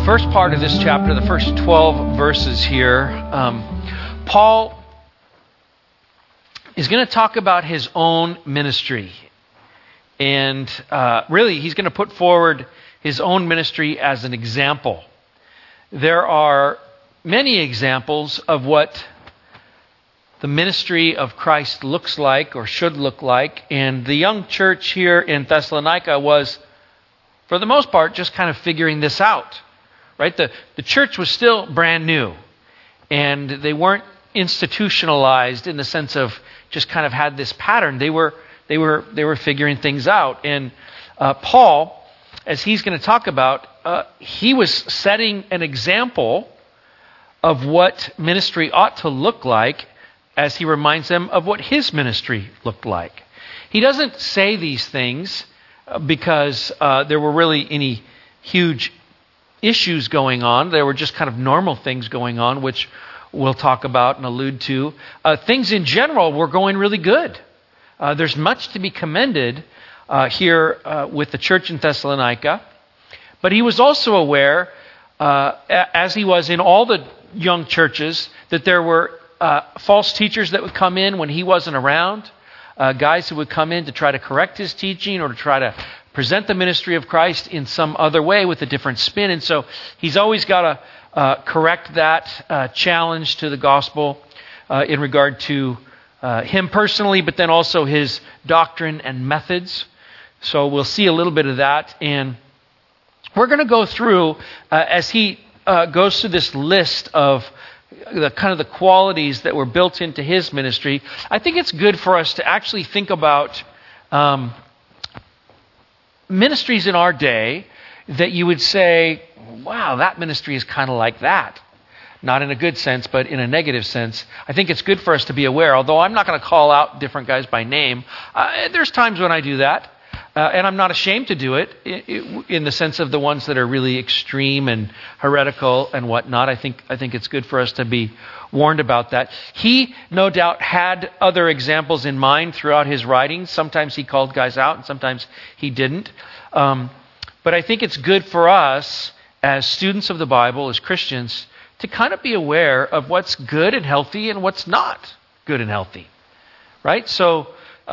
first part of this chapter, the first 12 verses here, Paul is going to talk about his own ministry. And really, he's going to put forward his own ministry as an example. There are many examples of what the ministry of Christ looks like or should look like. And the young church here in Thessalonica was, for the most part, just kind of figuring this out. Right? The church was still brand new. And they weren't institutionalized in the sense of just kind of had this pattern. They were figuring things out. And Paul, as he's going to talk about, he was setting an example of what ministry ought to look like as he reminds them of what his ministry looked like. He doesn't say these things because there were really any huge issues going on. There were just kind of normal things going on, which we'll talk about and allude to. Things in general were going really good. There's much to be commended here with the church in Thessalonica. But he was also aware, as he was in all the young churches, that there were false teachers that would come in when he wasn't around. Guys who would come in to try to correct his teaching or to try to present the ministry of Christ in some other way with a different spin. And so he's always got to correct that challenge to the gospel in regard to him personally, but then also his doctrine and methods. So we'll see a little bit of that. And we're going to go through, as he goes through this list of the kind of the qualities that were built into his ministry. I think it's good for us to actually think about ministries in our day that you would say, wow, that ministry is kind of like that. Not in a good sense, but in a negative sense. I think it's good for us to be aware, although I'm not going to call out different guys by name. There's times when I do that, and I'm not ashamed to do it in the sense of the ones that are really extreme and heretical and whatnot. I think it's good for us to be warned about that. He, no doubt, had other examples in mind throughout his writings. Sometimes he called guys out, and sometimes he didn't. But I think it's good for us as students of the Bible, as Christians, to kind of be aware of what's good and healthy and what's not good and healthy, right? So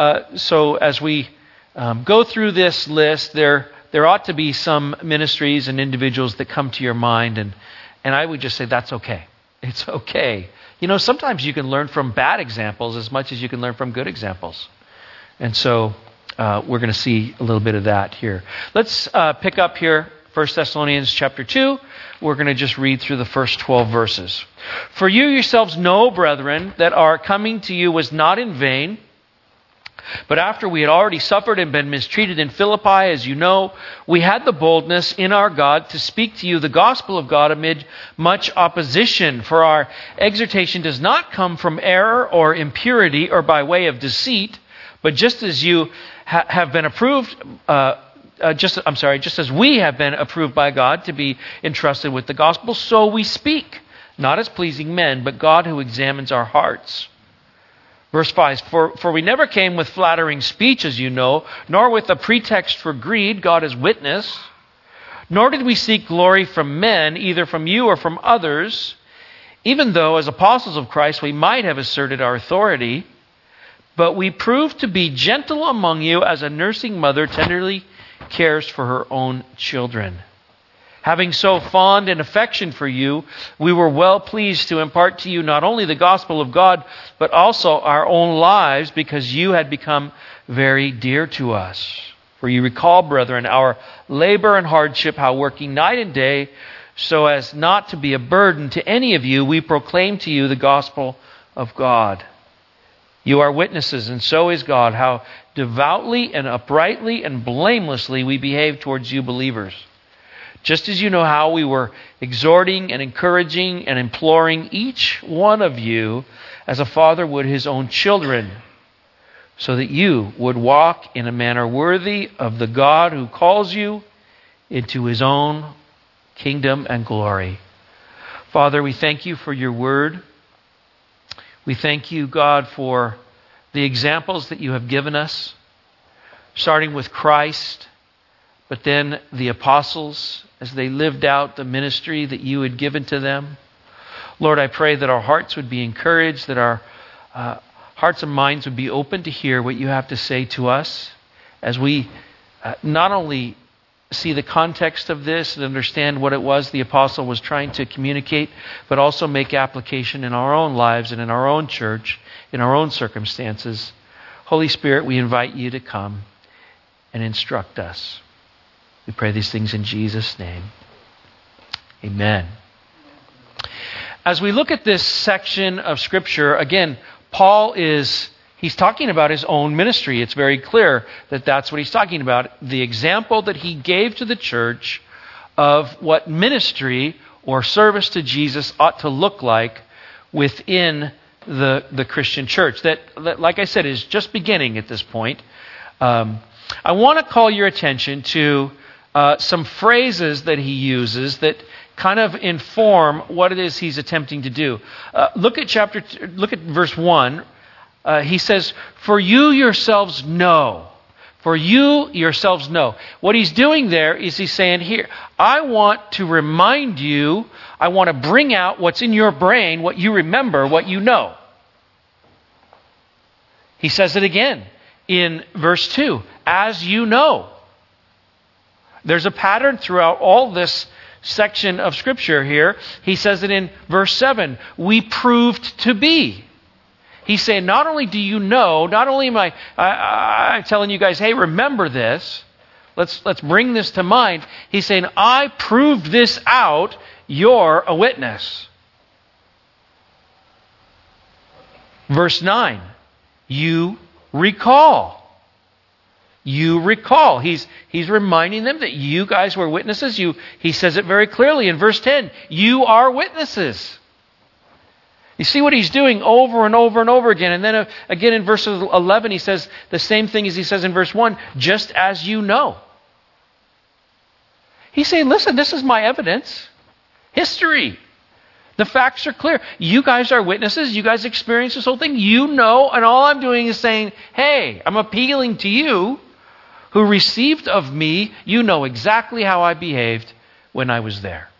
as we go through this list, there ought to be some ministries and individuals that come to your mind, and I would just say that's okay. It's okay. You know, sometimes you can learn from bad examples as much as you can learn from good examples, and so we're going to see a little bit of that here. Let's pick up here, 1 Thessalonians chapter 2. We're going to just read through the first 12 verses. For you yourselves know, brethren, that our coming to you was not in vain. But after we had already suffered and been mistreated in Philippi, as you know, we had the boldness in our God to speak to you the gospel of God amid much opposition. For our exhortation does not come from error or impurity or by way of deceit, but just as you have been approved, just as we have been approved by God to be entrusted with the gospel, so we speak, not as pleasing men, but God who examines our hearts. Verse 5, for we never came with flattering speech, as you know, nor with a pretext for greed, God is witness, nor did we seek glory from men, either from you or from others, even though as apostles of Christ we might have asserted our authority, but we proved to be gentle among you as a nursing mother tenderly cares for her own children. Having so fond an affection for you, we were well pleased to impart to you not only the gospel of God, but also our own lives, because you had become very dear to us. For you recall, brethren, our labor and hardship, how working night and day, so as not to be a burden to any of you, we proclaim to you the gospel of God. You are witnesses, and so is God, how devoutly and uprightly and blamelessly we behave towards you believers. Just as you know how we were exhorting and encouraging and imploring each one of you as a father would his own children, so that you would walk in a manner worthy of the God who calls you into his own kingdom and glory. Father, we thank you for your word. We thank you, God, for the examples that you have given us, starting with Christ, but then the apostles, as they lived out the ministry that you had given to them. Lord, I pray that our hearts would be encouraged, that our hearts and minds would be open to hear what you have to say to us as we not only see the context of this and understand what it was the apostle was trying to communicate, but also make application in our own lives and in our own church, in our own circumstances. Holy Spirit, we invite you to come and instruct us. We pray these things in Jesus' name. Amen. As we look at this section of Scripture, again, Paul he's talking about his own ministry. It's very clear that that's what he's talking about. The example that he gave to the church of what ministry or service to Jesus ought to look like within the Christian church. That, like I said, is just beginning at this point. I want to call your attention to some phrases that he uses that kind of inform what it is he's attempting to do. Look at verse 1. He says, "For you yourselves know." For you yourselves know. What he's doing there is he's saying, here, I want to remind you, I want to bring out what's in your brain, what you remember, what you know. He says it again in verse 2. As you know. There's a pattern throughout all this section of Scripture here. He says it in verse 7. We proved to be. He's saying, not only do you know, not only am I telling you guys, hey, remember this. Let's bring this to mind. He's saying, I proved this out. You're a witness. Verse 9. You recall. You recall. He's reminding them that you guys were witnesses. He says it very clearly in verse 10. You are witnesses. You see what he's doing over and over and over again. And then again in verse 11 he says the same thing as he says in verse 1. Just as you know. He's saying, listen, this is my evidence. History. The facts are clear. You guys are witnesses. You guys experienced this whole thing. You know, and all I'm doing is saying, hey, I'm appealing to you who received of me. You know exactly how I behaved when I was there.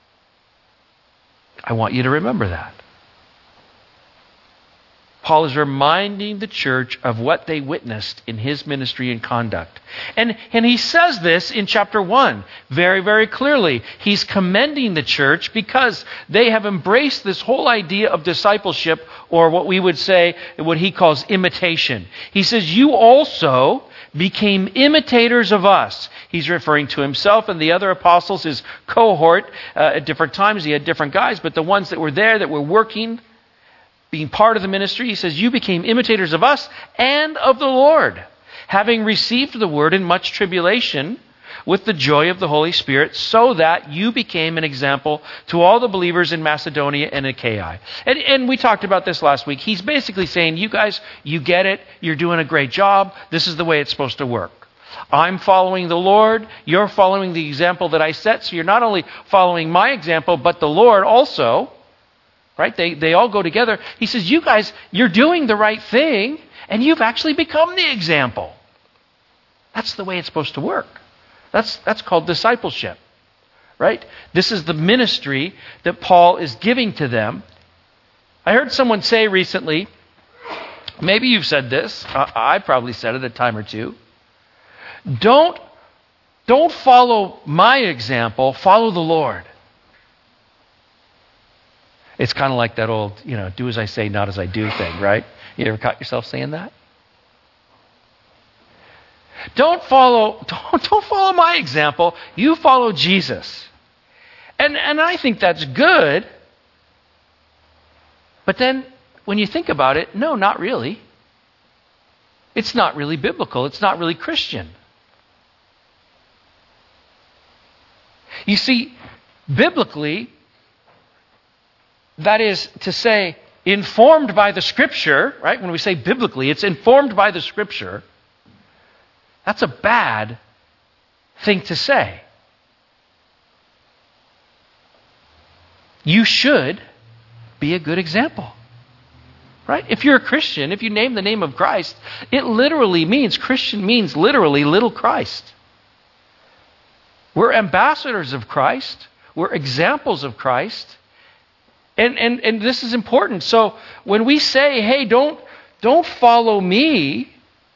I want you to remember that. Paul is reminding the church of what they witnessed in his ministry and conduct. And he says this in chapter 1 very, very clearly. He's commending the church because they have embraced this whole idea of discipleship, or what we would say, what he calls imitation. He says, you also became imitators of us. He's referring to himself and the other apostles, his cohort. At different times he had different guys, but the ones that were there, that were working, being part of the ministry, he says, you became imitators of us and of the Lord, having received the word in much tribulation with the joy of the Holy Spirit, so that you became an example to all the believers in Macedonia and Achaia. And we talked about this last week. He's basically saying, you guys, you get it. You're doing a great job. This is the way it's supposed to work. I'm following the Lord. You're following the example that I set. So you're not only following my example, but the Lord also. Right? They all go together. He says, you guys, you're doing the right thing, and you've actually become the example. That's the way it's supposed to work. That's called discipleship. Right? This is the ministry that Paul is giving to them. I heard someone say recently, maybe you've said this, I probably said it a time or two. Don't follow my example, follow the Lord. It's kind of like that old, do as I say, not as I do thing, right? You ever caught yourself saying that? Don't follow my example. You follow Jesus. And I think that's good. But then when you think about it, no, not really. It's not really biblical. It's not really Christian. You see, biblically, that is to say, informed by the Scripture, right? When we say biblically, it's informed by the Scripture. That's a bad thing to say. You should be a good example. Right? If you're a Christian, if you name the name of Christ, it literally means, Christian means literally little Christ. We're ambassadors of Christ. We're examples of Christ. And this is important. So when we say, hey, don't follow me,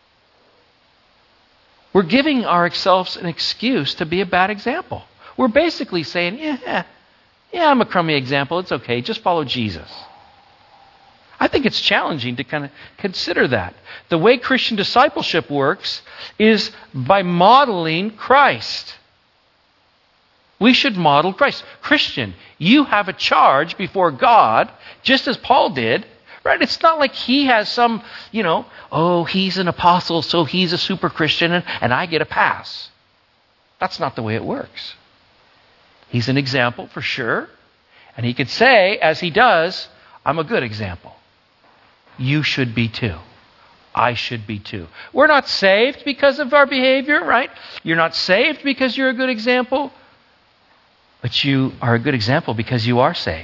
we're giving ourselves an excuse to be a bad example. We're basically saying, yeah, I'm a crummy example. It's okay. Just follow Jesus. I think it's challenging to kind of consider that. The way Christian discipleship works is by modeling Christ. We should model Christ. Christian, you have a charge before God, just as Paul did. Right? It's not like he has some, he's an apostle, so he's a super Christian and I get a pass. That's not the way it works. He's an example for sure. And he could say, as he does, I'm a good example. You should be too. I should be too. We're not saved because of our behavior, right? You're not saved because you're a good example. But you are a good example because you are saved.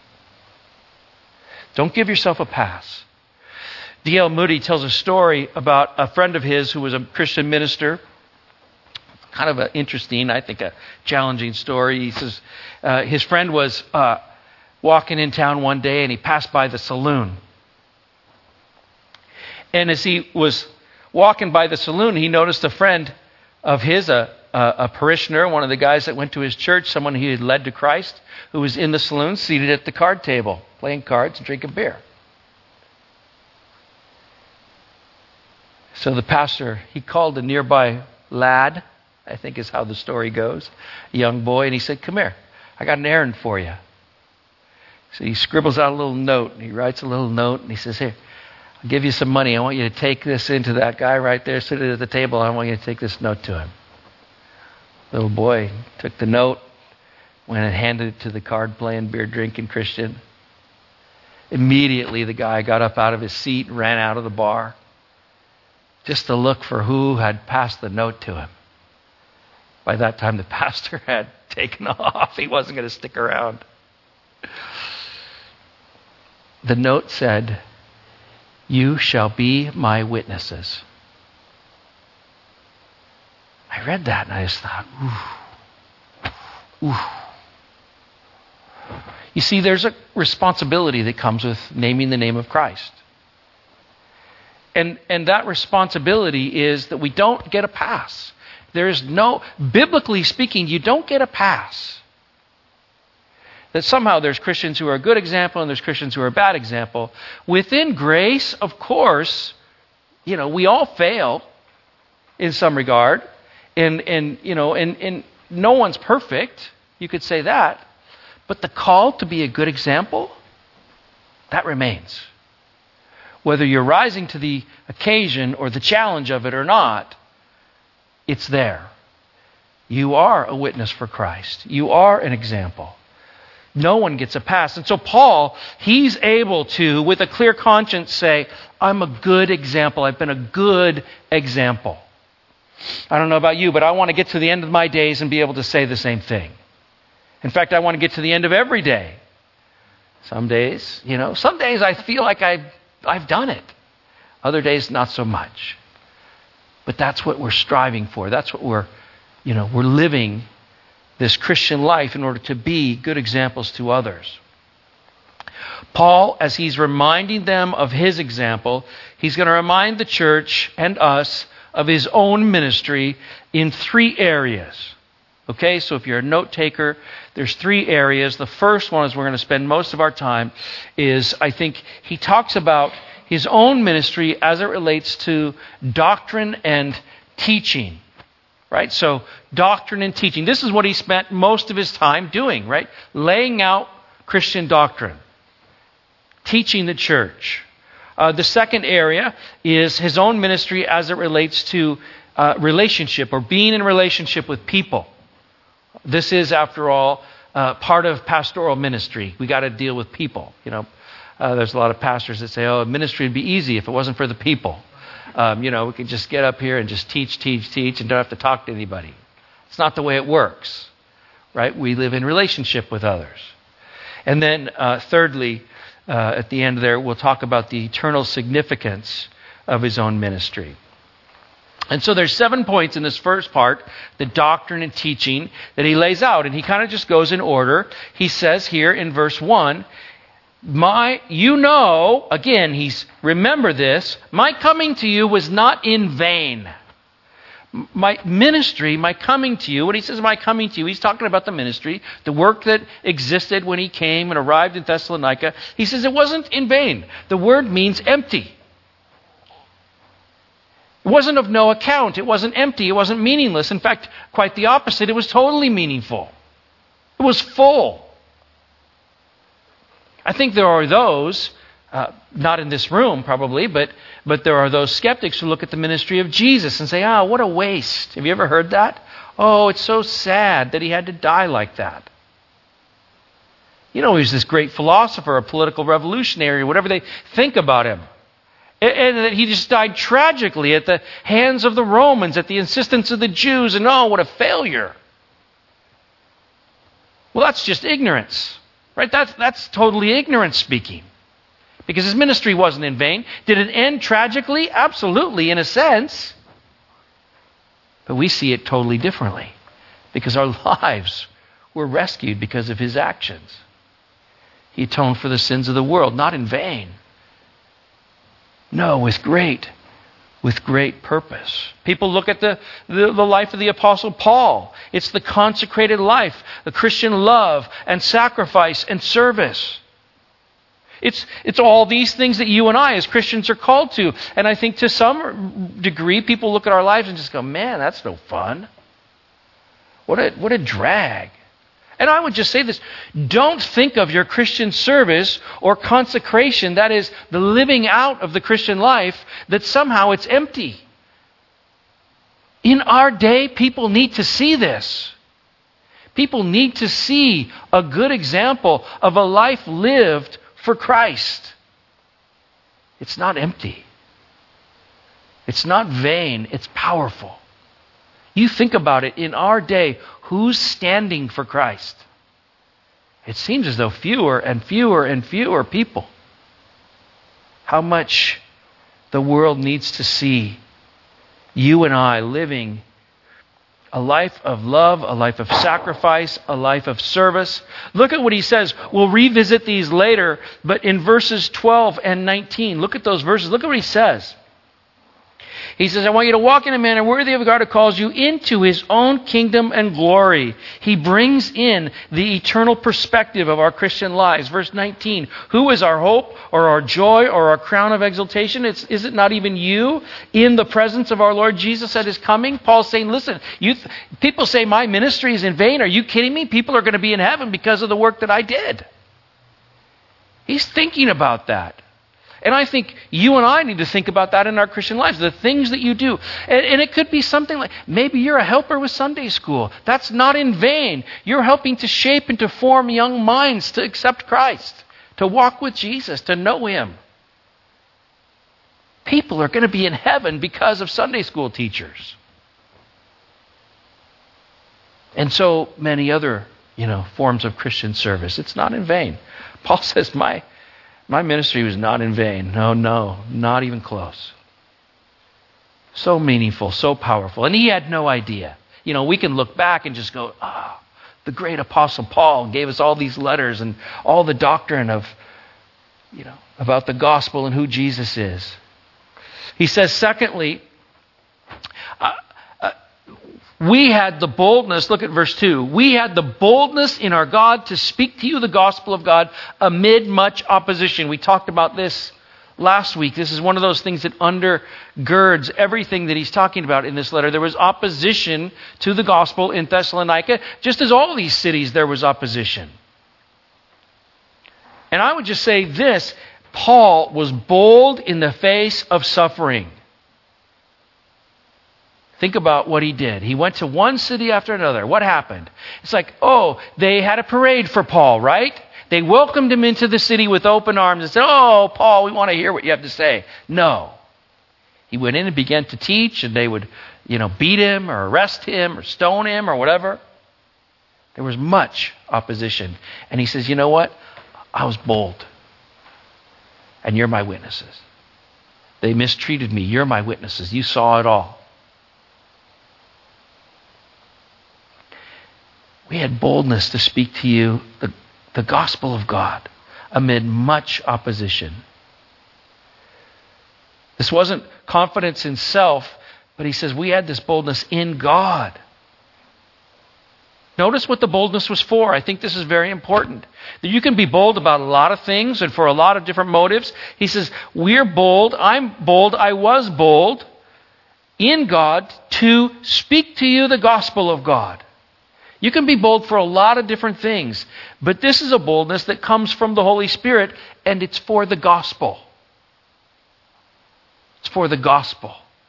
Don't give yourself a pass. D.L. Moody tells a story about a friend of his who was a Christian minister. Kind of an interesting, I think a challenging story. He says his friend was walking in town one day and he passed by the saloon. And as he was walking by the saloon, he noticed a friend of his, a parishioner, one of the guys that went to his church, someone he had led to Christ, who was in the saloon seated at the card table, playing cards and drinking beer. So the pastor, he called a nearby lad, I think is how the story goes, a young boy, and he said, come here, I got an errand for you. So he scribbles out a little note, and he writes a little note, and he says, here, I'll give you some money. I want you to take this into that guy right there sitting at the table. I want you to take this note to him. Little boy took the note, went and handed it to the card-playing, beer-drinking Christian. Immediately, the guy got up out of his seat and ran out of the bar just to look for who had passed the note to him. By that time, the pastor had taken off. He wasn't going to stick around. The note said, "You shall be my witnesses." I read that and I just thought, ooh. You see, there's a responsibility that comes with naming the name of Christ. And that responsibility is that we don't get a pass. Biblically speaking, you don't get a pass. That somehow there's Christians who are a good example and there's Christians who are a bad example. Within grace, of course, we all fail in some regard. And no one's perfect. You could say that. But the call to be a good example, that remains. Whether you're rising to the occasion or the challenge of it or not, it's there. You are a witness for Christ. You are an example. No one gets a pass. And so Paul, he's able to, with a clear conscience, say, I'm a good example. I've been a good example. I don't know about you, but I want to get to the end of my days and be able to say the same thing. In fact, I want to get to the end of every day. Some days I feel like I've done it. Other days, not so much. But that's what we're striving for. That's what we're living this Christian life in order to be good examples to others. Paul, as he's reminding them of his example, he's going to remind the church and us of his own ministry in 3 areas. Okay, so if you're a note taker, there's 3 areas. The first one is we're going to spend most of our time is, I think, he talks about his own ministry as it relates to doctrine and teaching. Right? So doctrine and teaching. This is what he spent most of his time doing, right? Laying out Christian doctrine. Teaching the church. The second area is his own ministry as it relates to relationship or being in relationship with people. This is, after all, part of pastoral ministry. We got to deal with people. There's a lot of pastors that say, ministry would be easy if it wasn't for the people. We could just get up here and just teach, and don't have to talk to anybody. It's not the way it works, right? We live in relationship with others. And then thirdly, at the end there, we'll talk about the eternal significance of his own ministry. And so there's 7 points in this first part, the doctrine and teaching that he lays out. And he kind of just goes in order. He says here in verse 1, remember this, my coming to you was not in vain. My ministry, my coming to you, when he says my coming to you, he's talking about the ministry, the work that existed when he came and arrived in Thessalonica. He says it wasn't in vain. The word means empty. It wasn't of no account. It wasn't empty. It wasn't meaningless. In fact, quite the opposite. It was totally meaningful. It was full. I think there are those, not in this room probably, but there are those skeptics who look at the ministry of Jesus and say, what a waste. Have you ever heard that? Oh, it's so sad that he had to die like that. He was this great philosopher, a political revolutionary, whatever they think about him. And that he just died tragically at the hands of the Romans, at the insistence of the Jews, and what a failure. Well, that's just ignorance, right? That's totally ignorance speaking. Because his ministry wasn't in vain. Did it end tragically? Absolutely, in a sense. But we see it totally differently. Because our lives were rescued because of his actions. He atoned for the sins of the world, not in vain. No, with great purpose. People look at the life of the Apostle Paul. It's the consecrated life, the Christian love and sacrifice and service. It's all these things that you and I as Christians are called to. And I think to some degree people look at our lives and just go, man, that's no fun. What a drag. And I would just say this, don't think of your Christian service or consecration, that is, the living out of the Christian life, that somehow it's empty. In our day, people need to see this. People need to see a good example of a life lived for Christ. It's not empty. It's not vain. It's powerful. You think about it, in our day, who's standing for Christ? It seems as though fewer and fewer and fewer people. How much the world needs to see you and I living a life of love, a life of sacrifice, a life of service. Look at what he says. We'll revisit these later, but in verses 12 and 19, look at those verses. Look at what he says. He says, I want you to walk in a manner worthy of God who calls you into his own kingdom and glory. He brings in the eternal perspective of our Christian lives. Verse 19, who is our hope or our joy or our crown of exaltation? Is it not even you in the presence of our Lord Jesus at his coming? Paul's saying, listen, people say my ministry is in vain. Are you kidding me? People are going to be in heaven because of the work that I did. He's thinking about that. And I think you and I need to think about that in our Christian lives, the things that you do. And it could be something like, maybe you're a helper with Sunday school. That's not in vain. You're helping to shape and to form young minds to accept Christ, to walk with Jesus, to know him. People are going to be in heaven because of Sunday school teachers. And so many other, forms of Christian service. It's not in vain. Paul says, my ministry was not in vain. No, not even close. So meaningful, so powerful. And he had no idea. We can look back and just go, the great Apostle Paul gave us all these letters and all the doctrine of, about the gospel and who Jesus is. He says, secondly, we had the boldness, look at verse 2. We had the boldness in our God to speak to you the gospel of God amid much opposition. We talked about this last week. This is one of those things that undergirds everything that he's talking about in this letter. There was opposition to the gospel in Thessalonica, just as all these cities there was opposition. And I would just say this, Paul was bold in the face of suffering. Think about what he did. He went to one city after another. What happened? It's like, they had a parade for Paul, right? They welcomed him into the city with open arms and said, Paul, we want to hear what you have to say. No. He went in and began to teach, and they would, beat him or arrest him or stone him or whatever. There was much opposition. And he says, you know what? I was bold. And you're my witnesses. They mistreated me. You're my witnesses. You saw it all. We had boldness to speak to you the gospel of God amid much opposition. This wasn't confidence in self, but he says we had this boldness in God. Notice what the boldness was for. I think this is very important. That you can be bold about a lot of things and for a lot of different motives. He says, we're bold, I'm bold, I was bold in God to speak to you the gospel of God. You can be bold for a lot of different things, but this is a boldness that comes from the Holy Spirit, and it's for the gospel. It's for the gospel.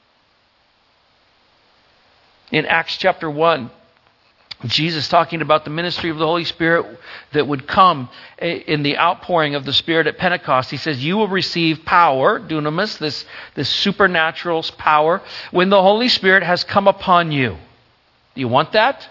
In Acts chapter 1, Jesus talking about the ministry of the Holy Spirit that would come in the outpouring of the Spirit at Pentecost. He says, you will receive power, dunamis, this supernatural power, when the Holy Spirit has come upon you. Do you want that?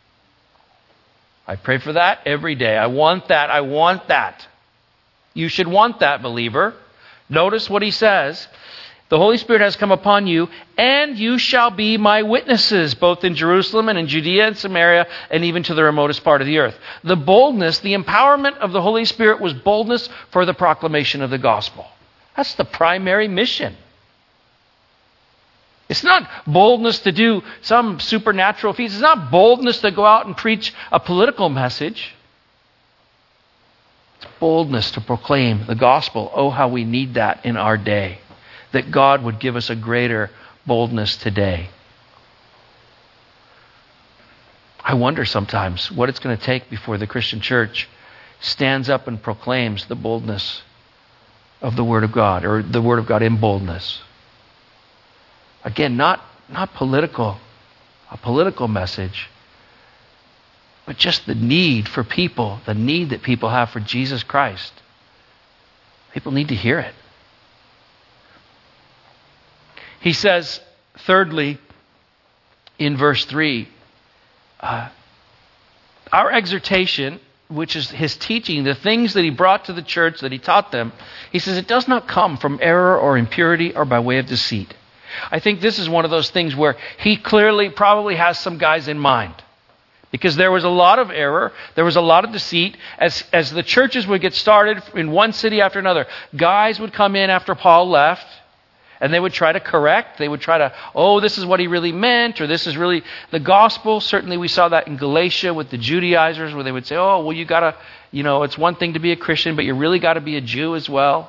I pray for that every day. I want that. I want that. You should want that, believer. Notice what he says. The Holy Spirit has come upon you, and you shall be my witnesses, both in Jerusalem and in Judea and Samaria, and even to the remotest part of the earth. The boldness, the empowerment of the Holy Spirit was boldness for the proclamation of the gospel. That's the primary mission. It's not boldness to do some supernatural feats. It's not boldness to go out and preach a political message. It's boldness to proclaim the gospel. Oh, how we need that in our day. That God would give us a greater boldness today. I wonder sometimes what it's going to take before the Christian church stands up and proclaims the boldness of the Word of God, or the Word of God in boldness. Again, not political, a political message, but just the need for people, the need that people have for Jesus Christ. People need to hear it. He says, thirdly, in verse 3, our exhortation, which is his teaching, the things that he brought to the church, that he taught them, he says it does not come from error or impurity or by way of deceit. I think this is one of those things where he clearly probably has some guys in mind. Because there was a lot of error, there was a lot of deceit. As the churches would get started in one city after another, guys would come in after Paul left, and they would try to correct. They would try to, this is what he really meant, or this is really the gospel. Certainly we saw that in Galatia with the Judaizers, where they would say, you got to, it's one thing to be a Christian, but you really got to be a Jew as well.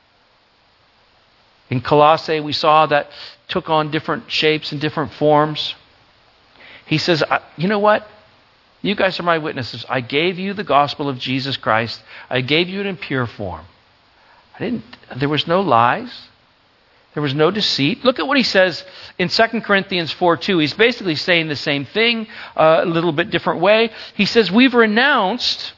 In Colossae, we saw that took on different shapes and different forms. He says, you know what? You guys are my witnesses. I gave you the gospel of Jesus Christ. I gave you it in pure form. There was no lies. There was no deceit. Look at what he says in 2 Corinthians 4:2. He's basically saying the same thing, a little bit different way. He says, we've renounced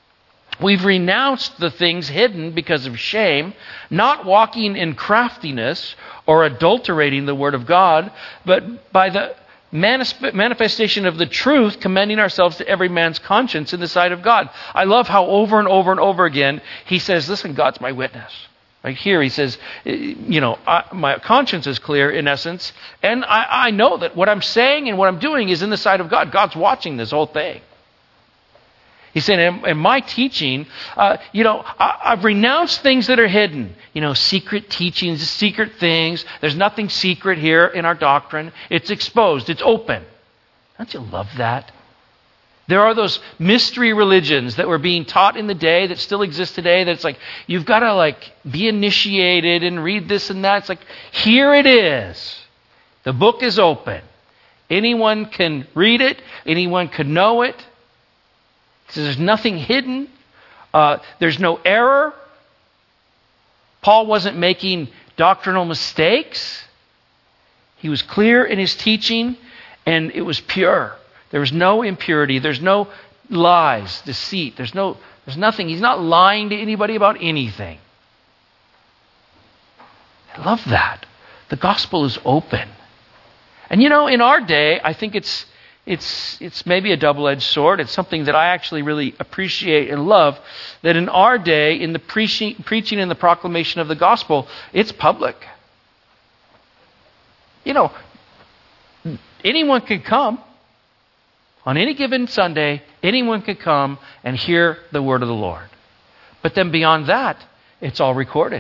the things hidden because of shame, not walking in craftiness or adulterating the word of God, but by the manifestation of the truth, commending ourselves to every man's conscience in the sight of God. I love how over and over and over again he says, listen, God's my witness. Right here he says, my conscience is clear in essence, and I know that what I'm saying and what I'm doing is in the sight of God. God's watching this whole thing. He said, in my teaching, I've renounced things that are hidden. Secret teachings, secret things. There's nothing secret here in our doctrine. It's exposed. It's open. Don't you love that? There are those mystery religions that were being taught in the day that still exist today. That's like, you've got to be initiated and read this and that. It's like, here it is. The book is open. Anyone can read it. Anyone can know it. So there's nothing hidden. There's no error. Paul wasn't making doctrinal mistakes. He was clear in his teaching, and it was pure. There was no impurity. There's no lies, deceit. There's nothing. He's not lying to anybody about anything. I love that. The gospel is open. And in our day, I think it's maybe a double-edged sword. It's something that I actually really appreciate and love, that in our day, in the preaching and the proclamation of the gospel, it's public. Anyone can come. On any given Sunday, anyone can come and hear the word of the Lord. But then beyond that, it's all recorded.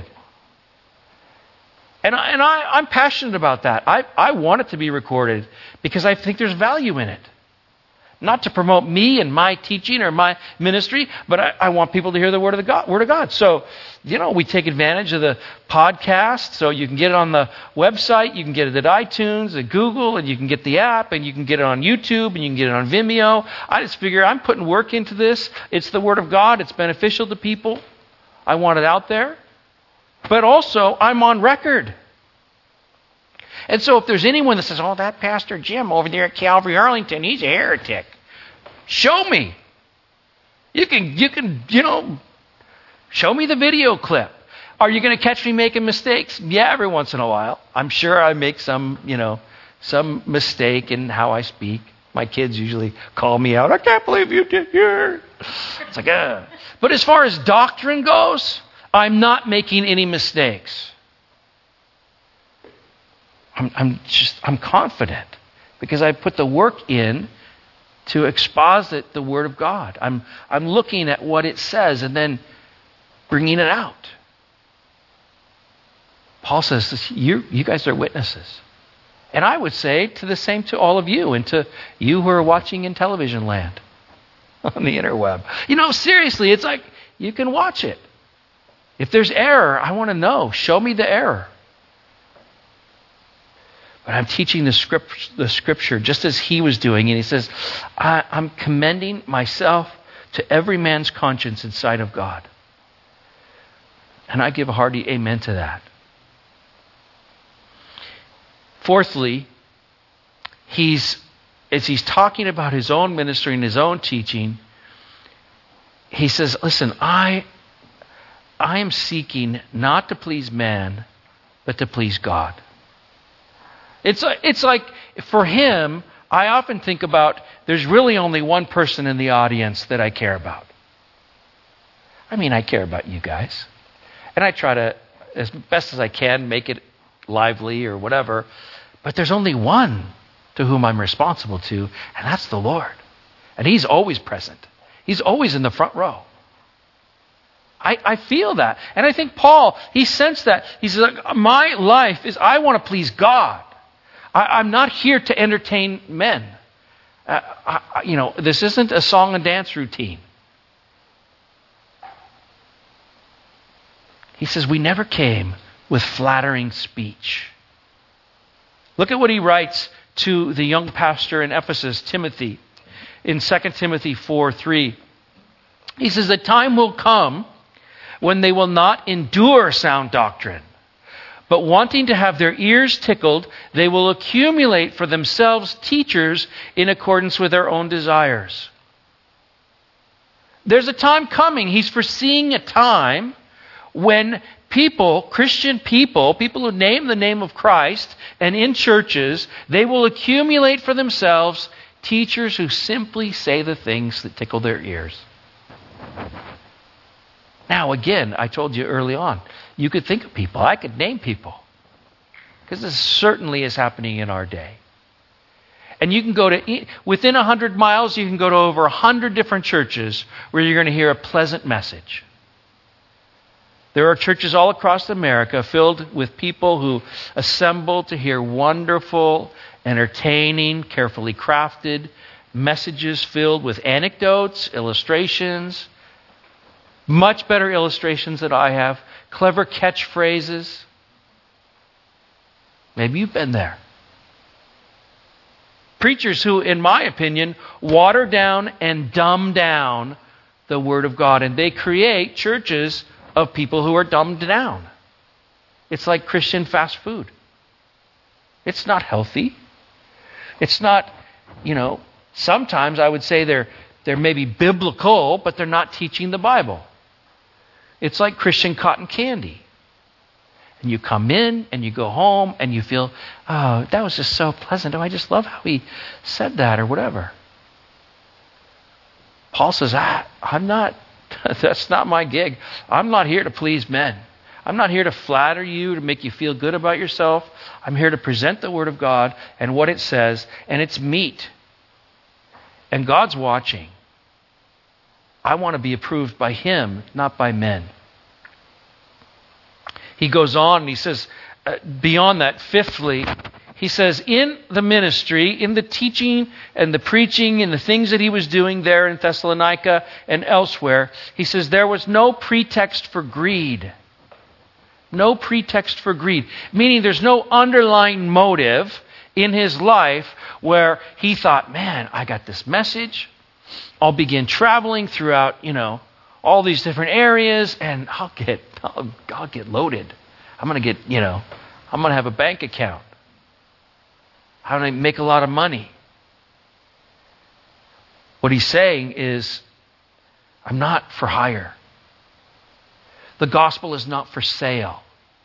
And I'm passionate about that. I want it to be recorded because I think there's value in it. Not to promote me and my teaching or my ministry, but I want people to hear the Word of God. So, we take advantage of the podcast. So you can get it on the website, you can get it at iTunes, at Google, and you can get the app, and you can get it on YouTube, and you can get it on Vimeo. I just figure I'm putting work into this. It's the Word of God. It's beneficial to people. I want it out there. But also, I'm on record. And so if there's anyone that says, oh, that Pastor Jim over there at Calvary Arlington, he's a heretic. Show me. You can, show me the video clip. Are you going to catch me making mistakes? Yeah, every once in a while. I'm sure I make some mistake in how I speak. My kids usually call me out. I can't believe you did here. It's like, But as far as doctrine goes, I'm not making any mistakes. I'm confident because I put the work in to exposit the Word of God. I'm looking at what it says and then bringing it out. Paul says, you guys are witnesses. And I would say the same to all of you and to you who are watching in television land on the interweb. Seriously, it's like you can watch it. If there's error, I want to know. Show me the error. But I'm teaching the scripture just as he was doing. And he says, I'm commending myself to every man's conscience in sight of God. And I give a hearty amen to that. Fourthly, as he's talking about his own ministry and his own teaching, he says, listen, I am seeking not to please man, but to please God. It's like, for him, I often think about, there's really only one person in the audience that I care about. I care about you guys. And I try to, as best as I can, make it lively or whatever. But there's only one to whom I'm responsible to, and that's the Lord. And He's always present. He's always in the front row. I feel that. And I think Paul, he sensed that. He says, my life is, I want to please God. I'm not here to entertain men. This isn't a song and dance routine. He says, we never came with flattering speech. Look at what he writes to the young pastor in Ephesus, Timothy, in 2 Timothy 4:3. He says, the time will come when they will not endure sound doctrine, but wanting to have their ears tickled, they will accumulate for themselves teachers in accordance with their own desires. There's a time coming. He's foreseeing a time when people, Christian people who name the name of Christ and in churches, they will accumulate for themselves teachers who simply say the things that tickle their ears. Now, again, I told you early on, you could think of people. I could name people. Because this certainly is happening in our day. And you can go to, within 100 miles, you can go to over 100 different churches where you're going to hear a pleasant message. There are churches all across America filled with people who assemble to hear wonderful, entertaining, carefully crafted messages filled with anecdotes, illustrations, much better illustrations than I have, clever catchphrases. Maybe you've been there. Preachers who, in my opinion, water down and dumb down the Word of God. And they create churches of people who are dumbed down. It's like Christian fast food. It's not healthy. It's not, sometimes I would say they're maybe biblical, but they're not teaching the Bible. It's like Christian cotton candy. And you come in and you go home and you feel, oh, that was just so pleasant. Oh, I just love how he said that or whatever. Paul says, I'm not, that's not my gig. I'm not here to please men. I'm not here to flatter you, to make you feel good about yourself. I'm here to present the Word of God and what it says, and it's meat. and God's watching. I want to be approved by Him, not by men. He goes on and he says, beyond that, fifthly, he says, in the ministry, in the teaching and the preaching and the things that he was doing there in Thessalonica and elsewhere, he says there was no pretext for greed. No pretext for greed. Meaning there's no underlying motive in his life where he thought, man, I got this message. I'll begin traveling throughout, all these different areas, and I'll get loaded. I'm going to have a bank account. I'm going to make a lot of money. What he's saying is, I'm not for hire. The gospel is not for sale.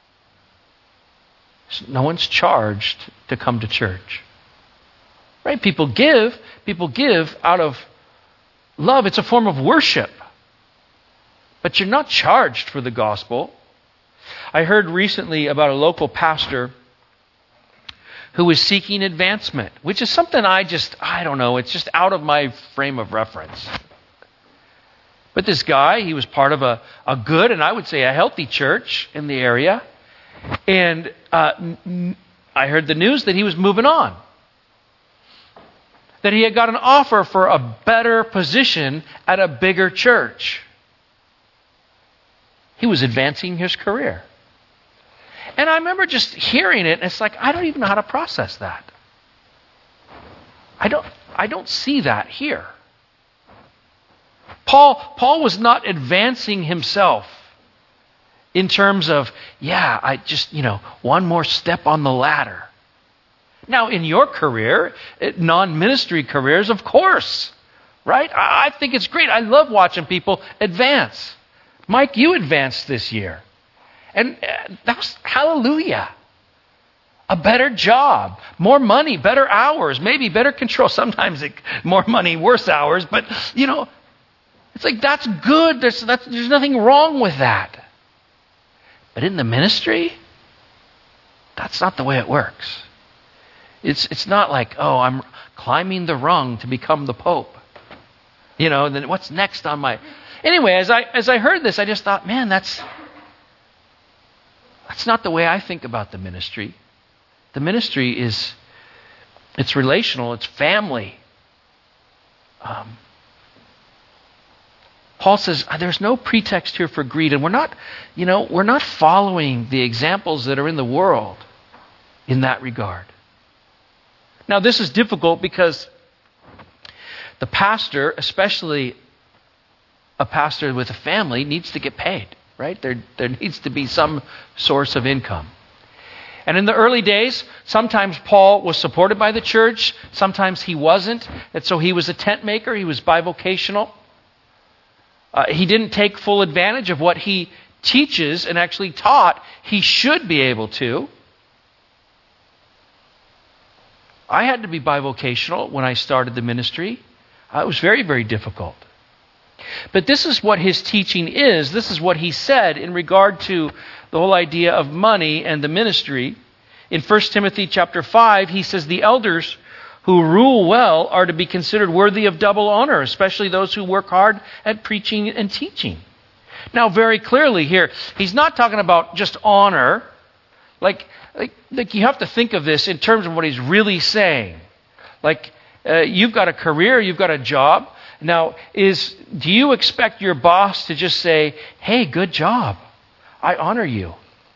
No one's charged to come to church. Right? People give out of love. It's a form of worship. But you're not charged for the gospel. I heard recently about a local pastor who was seeking advancement, which is something I don't know, it's just out of my frame of reference. But this guy, he was part of a good, and I would say a healthy church in the area. And I heard the news that he was moving on. That he had got an offer for a better position at a bigger church. He was advancing his career. And I remember just hearing it, and it's like, I don't even know how to process that. I don't see that here. Paul was not advancing himself in terms of, I just, one more step on the ladder. Now, in your career, non-ministry careers, of course, right? I think it's great. I love watching people advance. Mike, you advanced this year. And that was hallelujah. A better job, more money, better hours, maybe better control. Sometimes more money, worse hours. But, it's like that's good. There's nothing wrong with that. But in the ministry, that's not the way it works. It's not like, I'm climbing the rung to become the Pope. And then what's next on my... Anyway, as I heard this, I just thought, man, that's not the way I think about the ministry. The ministry it's relational, it's family. Paul says there's no pretext here for greed, and we're not following the examples that are in the world in that regard. Now, this is difficult because the pastor, especially a pastor with a family, needs to get paid, right? There needs to be some source of income. And in the early days, sometimes Paul was supported by the church, sometimes he wasn't. And so he was a tent maker, he was bivocational. He didn't take full advantage of what he teaches and actually taught he should be able to. I had to be bivocational when I started the ministry. It was very, very difficult. But this is what his teaching is. This is what he said in regard to the whole idea of money and the ministry. In 1 Timothy chapter 5, he says, the elders who rule well are to be considered worthy of double honor, especially those who work hard at preaching and teaching. Now, very clearly here, he's not talking about just honor. Like you have to think of this in terms of what he's really saying. You've got a career, you've got a job. Now, do you expect your boss to just say, hey, good job, I honor you?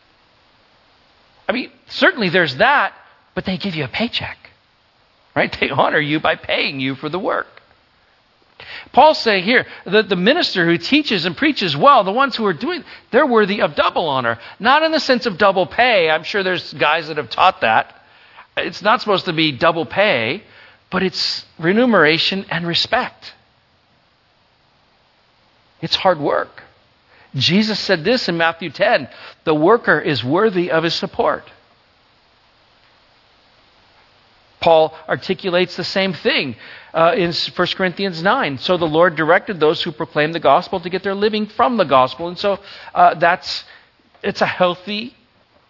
I mean, certainly there's that, but they give you a paycheck, right? They honor you by paying you for the work. Paul's saying here that the minister who teaches and preaches well, the ones who are doing, they're worthy of double honor. Not in the sense of double pay. I'm sure there's guys that have taught that. It's not supposed to be double pay, but it's remuneration and respect. It's hard work. Jesus said this in Matthew 10, the worker is worthy of his support. Paul articulates the same thing in 1 Corinthians 9. So the Lord directed those who proclaim the gospel to get their living from the gospel. And so it's a healthy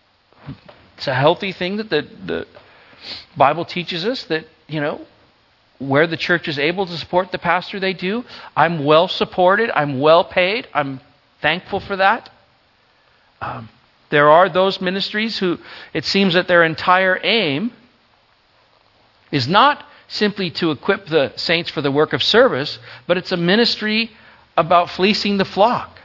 thing that the Bible teaches us that, where the church is able to support the pastor, they do. I'm well supported. I'm well paid. I'm thankful for that. There are those ministries who it seems that their entire aim is not simply to equip the saints for the work of service, but it's a ministry about fleecing the flock.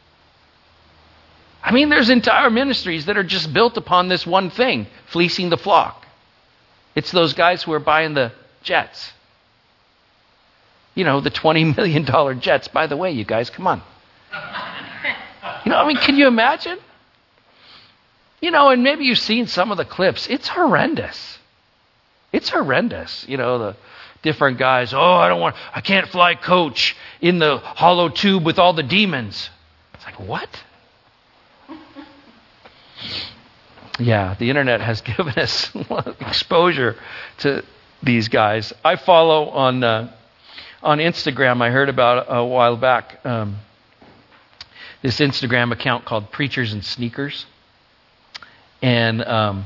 I mean, there's entire ministries that are just built upon this one thing, fleecing the flock. It's those guys who are buying the jets. The $20 million jets. By the way, you guys, come on. Can you imagine? And maybe you've seen some of the clips. It's horrendous. It's horrendous. The different guys, I can't fly coach in the hollow tube with all the demons. It's like, what? Yeah, the internet has given us exposure to these guys. I follow on Instagram, I heard about a while back, this Instagram account called Preachers and Sneakers. And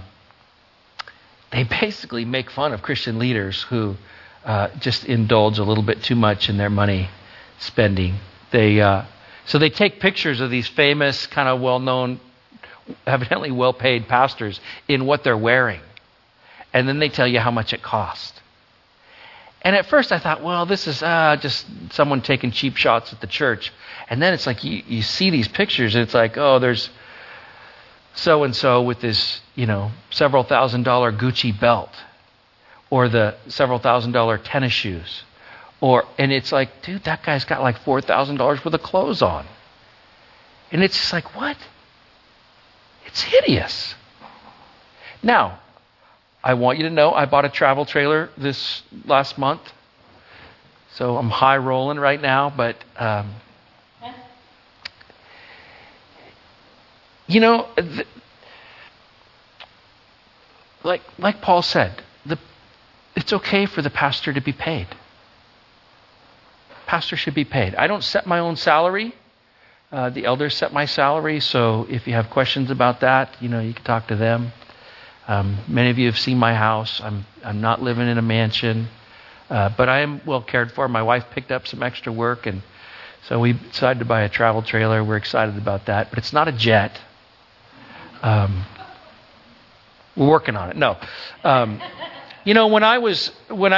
they basically make fun of Christian leaders who just indulge a little bit too much in their money spending. So they take pictures of these famous, kind of well-known, evidently well-paid pastors in what they're wearing. And then they tell you how much it cost. And at first I thought, well, this is just someone taking cheap shots at the church. And then it's like you see these pictures and it's like, there's so-and-so with this, several $1,000 Gucci belt or the several $1,000 tennis shoes. And it's like, dude, that guy's got like $4,000 worth of clothes on. And it's just like, what? It's hideous. Now, I want you to know I bought a travel trailer this last month. So I'm high rolling right now, but like Paul said, it's okay for the pastor to be paid. Pastor should be paid. I don't set my own salary. The elders set my salary, so if you have questions about that, you can talk to them. Many of you have seen my house. I'm not living in a mansion, but I am well cared for. My wife picked up some extra work, and so we decided to buy a travel trailer. We're excited about that, but it's not a jet. We're working on it. No, when I was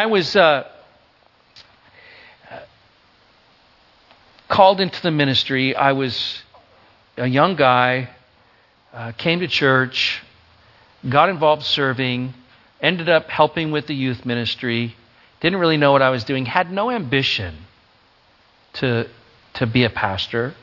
called into the ministry, I was a young guy, came to church, got involved serving, ended up helping with the youth ministry, didn't really know what I was doing, had no ambition to be a pastor.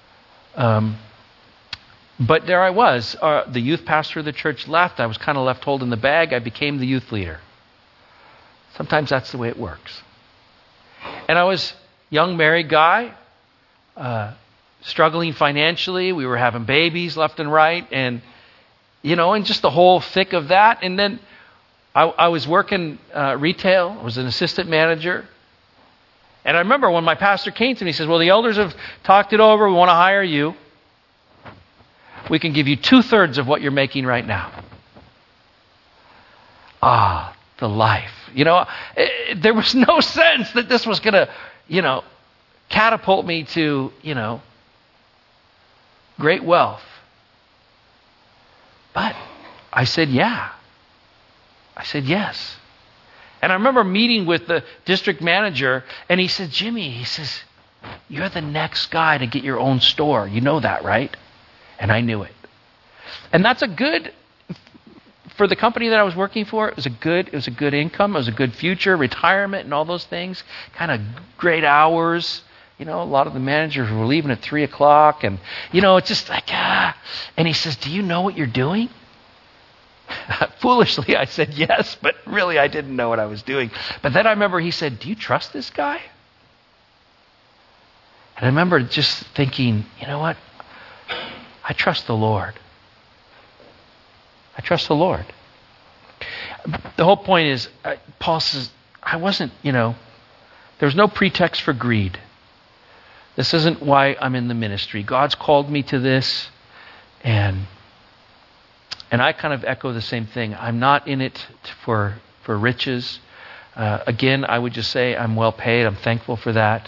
But there I was. The youth pastor of the church left. I was kind of left holding the bag. I became the youth leader. Sometimes that's the way it works. And I was a young married guy, struggling financially. We were having babies left and right, and just the whole thick of that. And then I was working retail. I was an assistant manager. And I remember when my pastor came to me, he says, well, the elders have talked it over. We want to hire you. We can give you 2/3 of what you're making right now. The life. There was no sense that this was going to, catapult me to, great wealth. But I said, yeah. I said, yes. And I remember meeting with the district manager, and he said, Jimmy, you're the next guy to get your own store. You know that, right? And I knew it. And that's for the company that I was working for, it was a good income, it was a good future, retirement and all those things, kind of great hours. A lot of the managers were leaving at 3:00 and, it's just like, And he says, do you know what you're doing? Foolishly, I said yes, but really I didn't know what I was doing. But then I remember he said, do you trust this guy? And I remember just thinking, you know what? I trust the Lord. I trust the Lord. The whole point is, Paul says, I wasn't, there was no pretext for greed. This isn't why I'm in the ministry. God's called me to this, and I kind of echo the same thing. I'm not in it for riches. Again, I would just say I'm well paid. I'm thankful for that.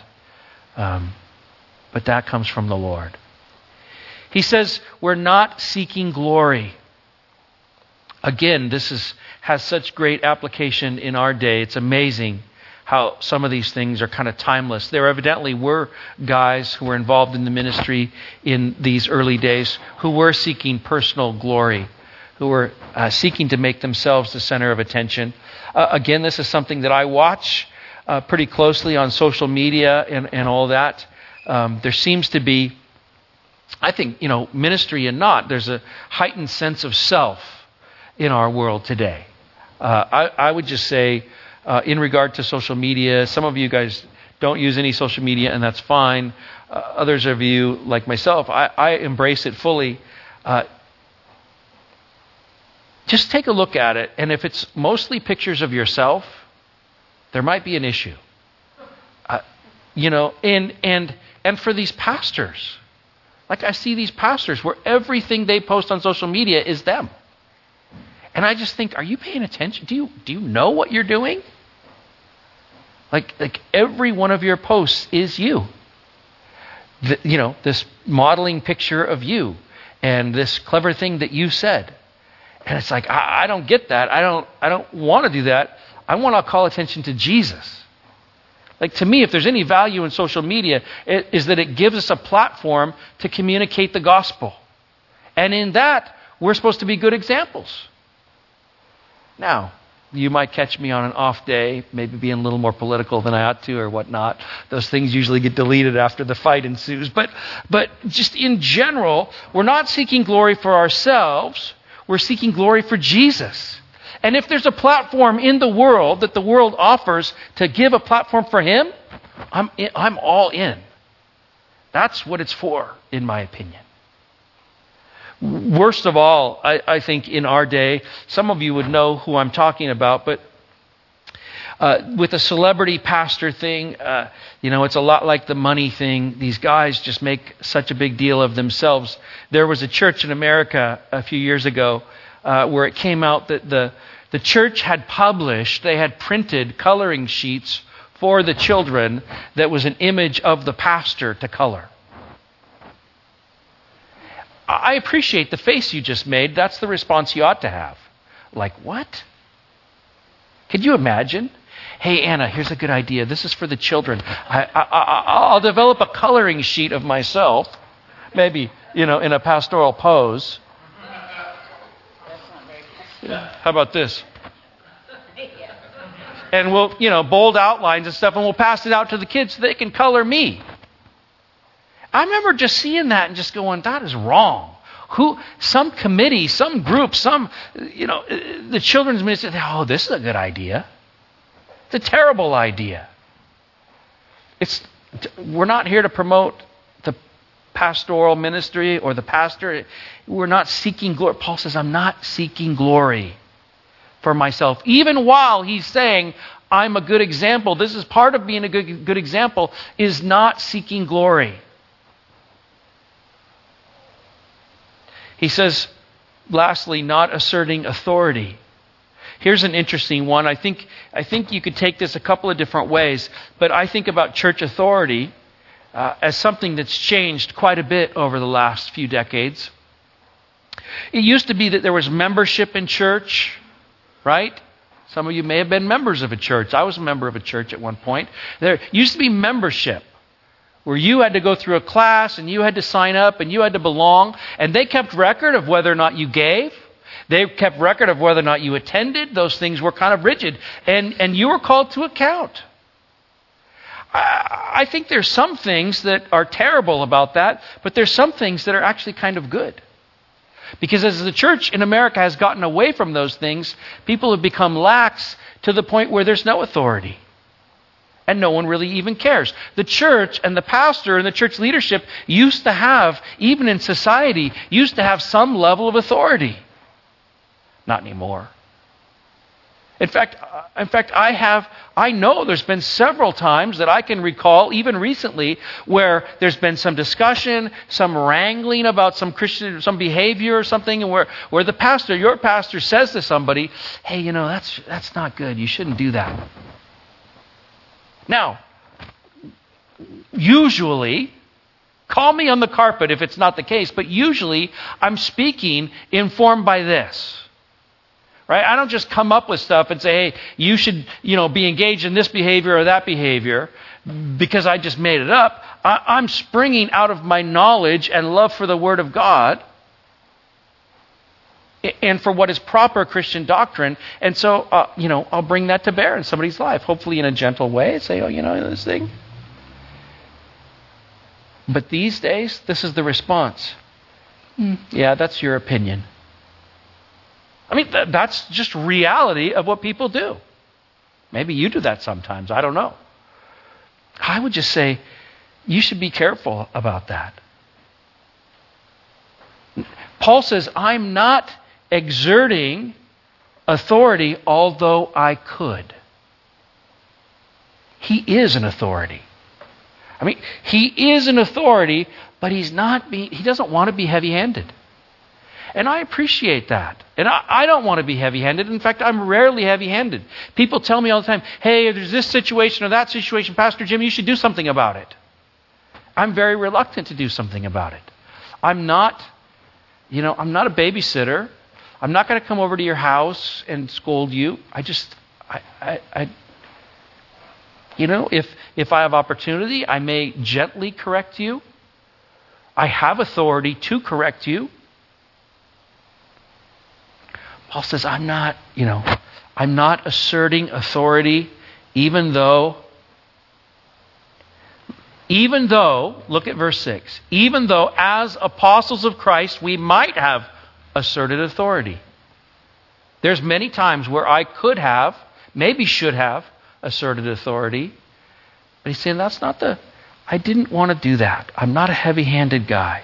But that comes from the Lord. He says we're not seeking glory. Again, this has such great application in our day. It's amazing how some of these things are kind of timeless. There evidently were guys who were involved in the ministry in these early days who were seeking personal glory, who were seeking to make themselves the center of attention. Again, this is something that I watch pretty closely on social media and all that. There seems to be, I think, ministry and not, there's a heightened sense of self in our world today. I would just say, in regard to social media, some of you guys don't use any social media, and that's fine. Others of you, like myself, I embrace it fully. Just take a look at it, and if it's mostly pictures of yourself, there might be an issue. And for these pastors, like I see these pastors where everything they post on social media is them. And I just think, are you paying attention? Do you know what you're doing? Like every one of your posts is you. This modeling picture of you and this clever thing that you said. And it's like, I don't get that. I don't want to do that. I want to call attention to Jesus. Like, to me, if there's any value in social media, it is that it gives us a platform to communicate the gospel. And in that, we're supposed to be good examples. Now, you might catch me on an off day, maybe being a little more political than I ought to or whatnot. Those things usually get deleted after the fight ensues. But just in general, we're not seeking glory for ourselves. We're seeking glory for Jesus. And if there's a platform in the world that the world offers to give a platform for Him, I'm all in. That's what it's for, in my opinion. Worst of all, I think in our day, some of you would know who I'm talking about, but with the celebrity pastor thing, it's a lot like the money thing. These guys just make such a big deal of themselves. There was a church in America a few years ago where it came out that the church had they had printed coloring sheets for the children that was an image of the pastor to color. I appreciate the face you just made. That's the response you ought to have. Like, what? Could you imagine? Hey, Anna, here's a good idea. This is for the children. I'll develop a coloring sheet of myself, maybe, in a pastoral pose. How about this? And we'll, bold outlines and stuff, and we'll pass it out to the kids so they can color me. I remember just seeing that and just going, that is wrong. Some committee, some group, the children's ministry, oh, this is a good idea. It's a terrible idea. We're not here to promote the pastoral ministry or the pastor. We're not seeking glory. Paul says, I'm not seeking glory for myself. Even while he's saying, I'm a good example. This is part of being a good example, is not seeking glory. He says, lastly, not asserting authority. Here's an interesting one. I think you could take this a couple of different ways, but I think about church authority as something that's changed quite a bit over the last few decades. It used to be that there was membership in church, right? Some of you may have been members of a church. I was a member of a church at one point. There used to be membership, where you had to go through a class and you had to sign up and you had to belong. And they kept record of whether or not you gave. They kept record of whether or not you attended. Those things were kind of rigid. And you were called to account. I think there's some things that are terrible about that, but there's some things that are actually kind of good. Because as the church in America has gotten away from those things, people have become lax to the point where there's no authority. And no one really even cares. The church and the pastor and the church leadership used to have, even in society, used to have some level of authority. Not anymore. In fact, I know there's been several times that I can recall, even recently, where there's been some discussion, some wrangling about some behavior or something, and where your pastor says to somebody, hey, that's not good. You shouldn't do that. Now, usually, call me on the carpet if it's not the case, but usually I'm speaking informed by this. Right? I don't just come up with stuff and say, hey, you should, be engaged in this behavior or that behavior because I just made it up. I'm springing out of my knowledge and love for the Word of God and for what is proper Christian doctrine. And so, I'll bring that to bear in somebody's life, hopefully in a gentle way. Say, this thing. But these days, this is the response. Yeah, that's your opinion. I mean, that's just reality of what people do. Maybe you do that sometimes. I don't know. I would just say, you should be careful about that. Paul says, I'm not exerting authority, although I could. He is an authority. I mean, he is an authority, but he doesn't want to be heavy-handed. And I appreciate that. And I don't want to be heavy-handed. In fact, I'm rarely heavy-handed. People tell me all the time, hey, there's this situation or that situation, Pastor Jim, you should do something about it. I'm very reluctant to do something about it. I'm not a babysitter. I'm not going to come over to your house and scold you. If I have opportunity, I may gently correct you. I have authority to correct you. Paul says, I'm not asserting authority, even though, look at verse 6, even though as apostles of Christ, we might have asserted authority. There's many times where I could have, maybe should have, asserted authority. But he's saying I didn't want to do that. I'm not a heavy-handed guy.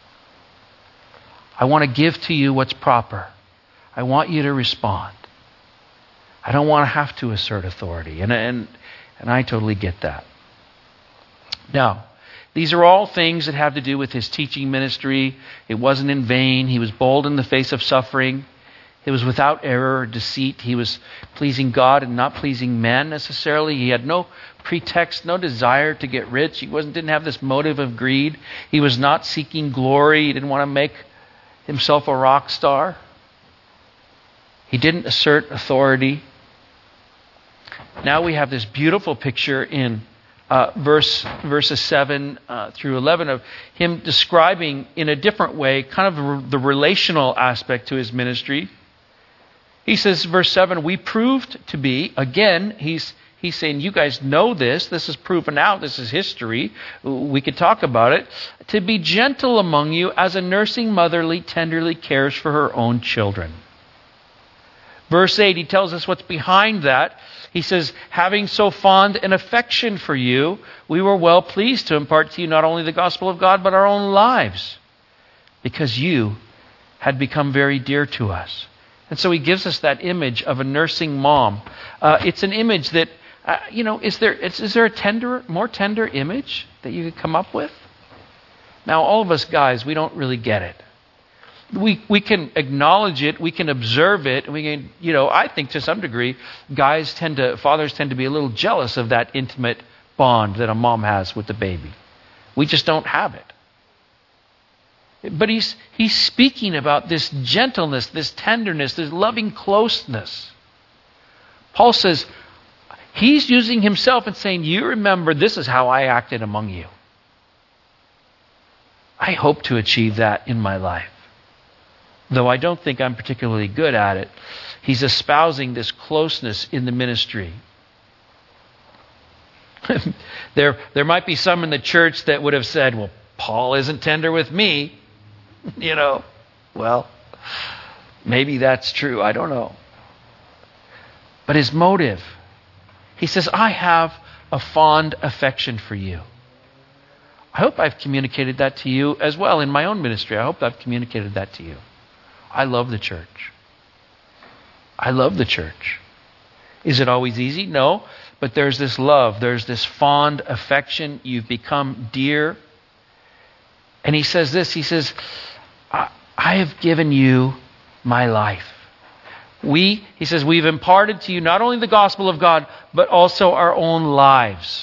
I want to give to you what's proper. I want you to respond. I don't want to have to assert authority. And I totally get that. Now, these are all things that have to do with his teaching ministry. It wasn't in vain. He was bold in the face of suffering. It was without error or deceit. He was pleasing God and not pleasing men necessarily. He had no pretext, no desire to get rich. He didn't have this motive of greed. He was not seeking glory. He didn't want to make himself a rock star. He didn't assert authority. Now we have this beautiful picture in verses 7 through 11 of him describing in a different way kind of the relational aspect to his ministry. He says, verse 7, we proved to be, again, he's saying, you guys know this. This is proven out. This is history. We could talk about it. To be gentle among you as a nursing motherly tenderly cares for her own children. Verse 8, he tells us what's behind that. He says, having so fond an affection for you, we were well pleased to impart to you not only the gospel of God, but our own lives, because you had become very dear to us. And so he gives us that image of a nursing mom. It's an image that, is there a more tender image that you could come up with? Now, all of us guys, we don't really get it. We can acknowledge it, we can observe it, and we can, I think to some degree, fathers tend to be a little jealous of that intimate bond that a mom has with the baby. We just don't have it. But he's speaking about this gentleness, this tenderness, this loving closeness. Paul says, he's using himself and saying, you remember this is how I acted among you. I hope to achieve that in my life. Though I don't think I'm particularly good at it. He's espousing this closeness in the ministry. There might be some in the church that would have said, well, Paul isn't tender with me. Well, maybe that's true. I don't know. But his motive, he says, I have a fond affection for you. I hope I've communicated that to you as well in my own ministry. I hope I've communicated that to you. I love the church. I love the church. Is it always easy? No. But there's this love. There's this fond affection. You've become dear. And he says this. He says, I have given you my life. He says, we've imparted to you not only the gospel of God, but also our own lives.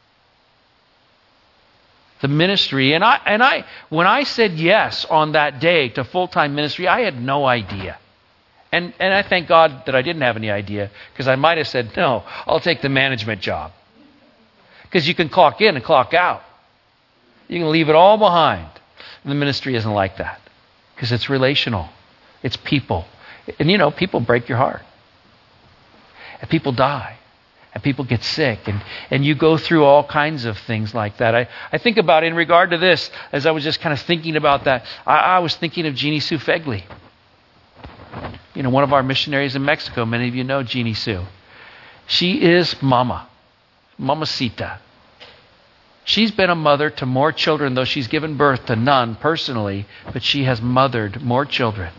The ministry, and when I said yes on that day to full-time ministry, I had no idea. And I thank God that I didn't have any idea, because I might have said, no, I'll take the management job. Because you can clock in and clock out. You can leave it all behind. And the ministry isn't like that, because it's relational. It's people. And people break your heart. And people die. And people get sick. And you go through all kinds of things like that. I think about in regard to this, as I was just kind of thinking about that, I was thinking of Jeannie Sue Fegley. One of our missionaries in Mexico. Many of you know Jeannie Sue. She is Mamacita. She's been a mother to more children, though she's given birth to none personally, but she has mothered more children.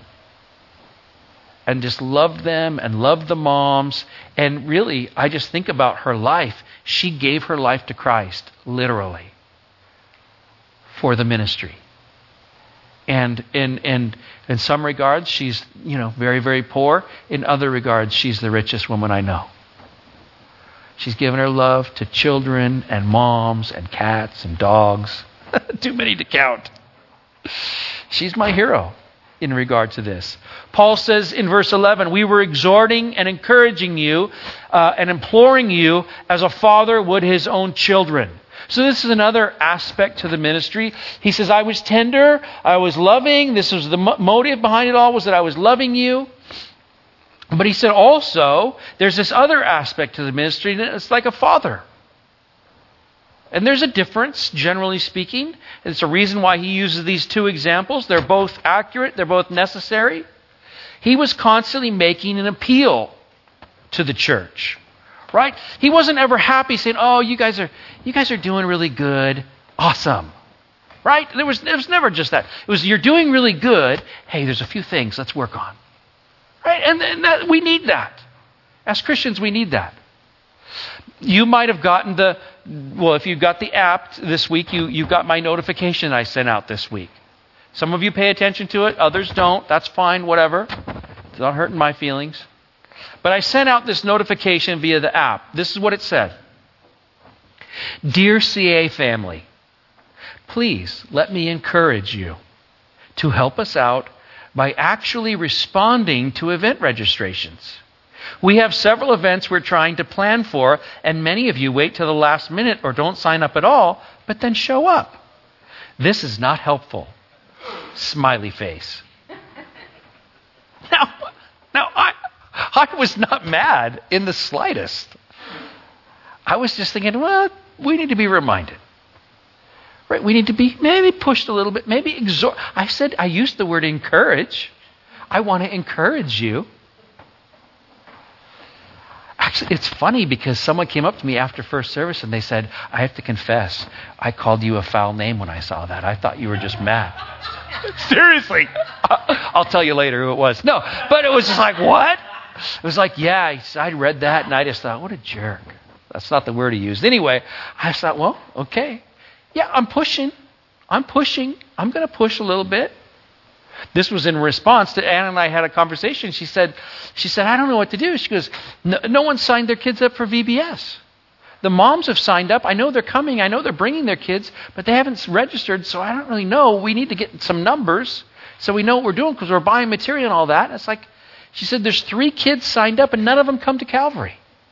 And just loved them and loved the moms. And really, I just think about her life. She gave her life to Christ, literally, for the ministry. And in some regards, she's very, very poor. In other regards, she's the richest woman I know. She's given her love to children and moms and cats and dogs. Too many to count. She's my hero in regard to this. Paul says in verse 11, we were exhorting and encouraging you and imploring you as a father would his own children. So this is another aspect to the ministry. He says, I was tender, I was loving. This was the motive behind it all, was that I was loving you. But he said also, there's this other aspect to the ministry, and it's like a father. And there's a difference, generally speaking. And it's a reason why he uses these two examples. They're both accurate. They're both necessary. He was constantly making an appeal to the church. Right? He wasn't ever happy saying, oh, you guys are doing really good. Awesome. Right? It was never just that. It was, you're doing really good. Hey, there's a few things let's work on. Right? And that, we need that. As Christians, we need that. You might have gotten if you've got the app this week, you've got my notification I sent out this week. Some of you pay attention to it, others don't. That's fine, whatever. It's not hurting my feelings. But I sent out this notification via the app. This is what it said. Dear CA family, please let me encourage you to help us out by actually responding to event registrations. We have several events we're trying to plan for, and many of you wait till the last minute or don't sign up at all, but then show up. This is not helpful. Smiley face. Now, I was not mad in the slightest. I was just thinking, well, we need to be reminded. Right? We need to be maybe pushed a little bit, maybe exhort. I used the word encourage. I want to encourage you. Actually, it's funny because someone came up to me after first service and they said, I have to confess, I called you a foul name when I saw that. I thought you were just mad. Seriously. I'll tell you later who it was. No, but it was just like, what? It was like, yeah, I read that and I just thought, what a jerk. That's not the word he used. Anyway, I just thought, well, okay. Yeah, I'm pushing. I'm going to push a little bit. This was in response to Anna and I had a conversation. She said, I don't know what to do. She goes, no one signed their kids up for VBS. The moms have signed up. I know they're coming. I know they're bringing their kids, but they haven't registered, so I don't really know. We need to get some numbers so we know what we're doing because we're buying material and all that. And it's like, she said, there's 3 kids signed up and none of them come to Calvary.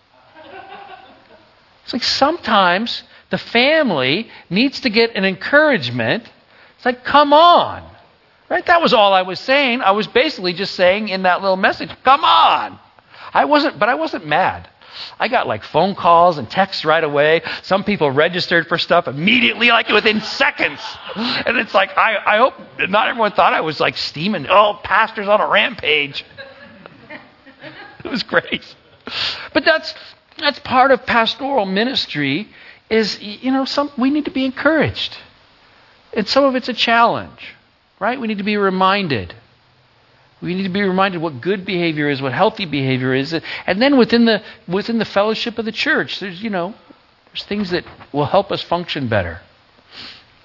It's like sometimes the family needs to get an encouragement. It's like, come on. Right? That was all I was saying. I was basically just saying in that little message, come on. I wasn't mad. I got like phone calls and texts right away. Some people registered for stuff immediately, like within seconds. And it's like, I hope not everyone thought I was like steaming, pastor's on a rampage. It was great. But that's part of pastoral ministry is, we need to be encouraged. And some of it's a challenge, right? We need to be reminded. We need to be reminded what good behavior is, what healthy behavior is. And then within the fellowship of the church, there's things that will help us function better.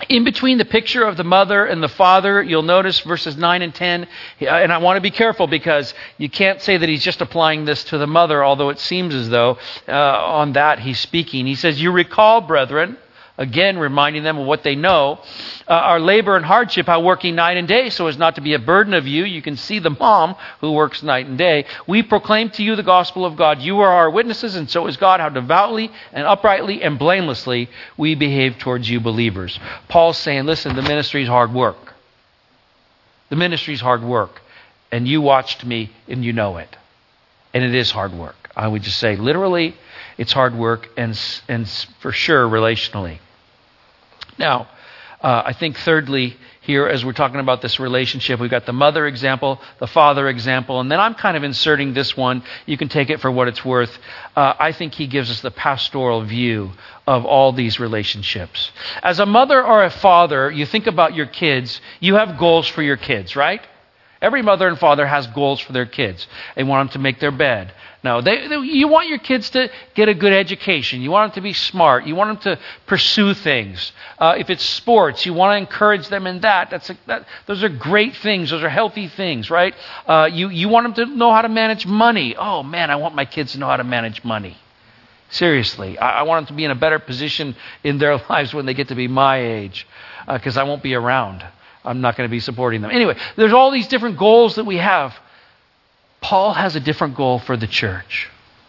In between the picture of the mother and the father, you'll notice verses 9 and 10. And I want to be careful because you can't say that he's just applying this to the mother, although it seems as though on that he's speaking. He says, "You recall, brethren," again reminding them of what they know, "our labor and hardship, how working night and day so as not to be a burden of you." You can see the mom who works night and day. "We proclaim to you the gospel of God. You are our witnesses, and so is God, how devoutly and uprightly and blamelessly we behave towards you believers." Paul's saying, listen, the ministry is hard work. The ministry is hard work. And you watched me and you know it. And it is hard work. I would just say literally it's hard work and for sure relationally. Now, I think thirdly, here as we're talking about this relationship, we've got the mother example, the father example, and then I'm kind of inserting this one. You can take it for what it's worth. I think he gives us the pastoral view of all these relationships. As a mother or a father, you think about your kids, you have goals for your kids, right? Every mother and father has goals for their kids. They want them to make their bed. No, you want your kids to get a good education. You want them to be smart. You want them to pursue things. If it's sports, you want to encourage them in that. Those are great things. Those are healthy things, right? You want them to know how to manage money. Oh man, I want my kids to know how to manage money. Seriously, I want them to be in a better position in their lives when they get to be my age, because I won't be around. I'm not going to be supporting them. Anyway, there's all these different goals that we have. Paul has a different goal for the church.